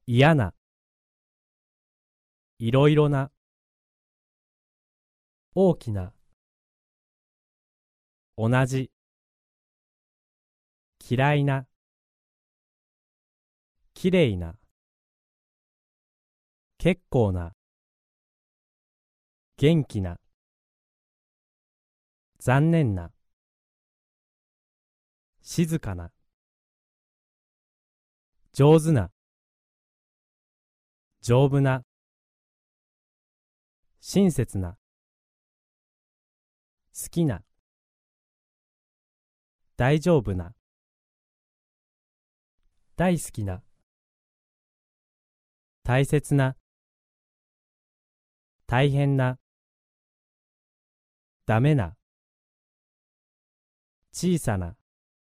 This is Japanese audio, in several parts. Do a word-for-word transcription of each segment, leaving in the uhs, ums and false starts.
嫌な、いろいろな、大きな、同じ、嫌いな、きれいな、結構な、元気な、残念な、静かな、上手な、丈夫な、親切な、好きな、大丈夫な、大好きな、大切な、大変な、ダメな、小さな、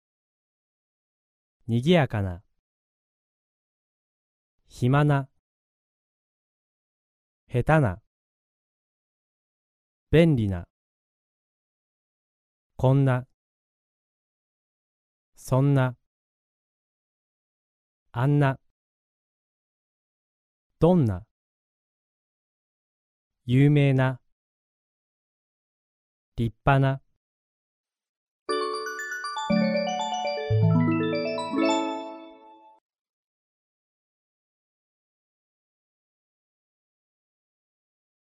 にぎやかな、暇な、下手な、便利な、こんな、そんな、あんな、どんな、有名な、立派な、